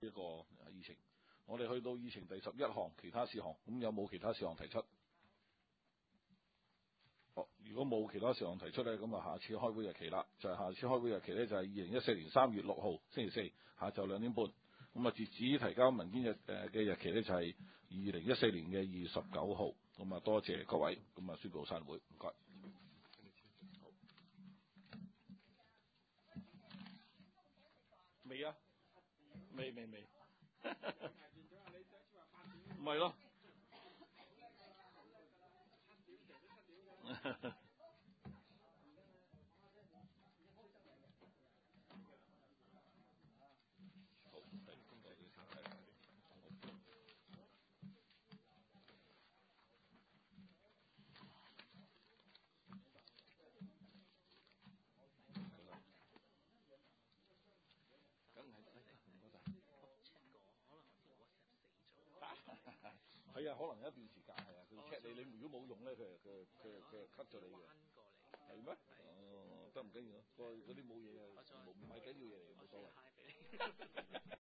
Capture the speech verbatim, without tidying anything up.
一個議程。我哋去到議程第十一項其他事項，咁有冇其他事項提出？哦，如果冇其他事項提出呢，咁啊下次開會日期啦，就係、是、下次開會日期呢，就係二零一四年三月六號星期四下晝兩點半。咁啊截止提交文件日誒嘅日期呢，就係二零一四年嘅二月十九號。咁啊多謝各位，咁啊宣佈散會，唔該。未啊？未未未。唔係咯。係啊，可能有一段時間係啊，佢 check 你，你如果冇用咧，佢佢佢佢 cut 咗你嘅。係咩？哦，得唔緊要，嗰嗰啲冇嘢嘅，冇唔係緊要嘢嚟，冇所謂。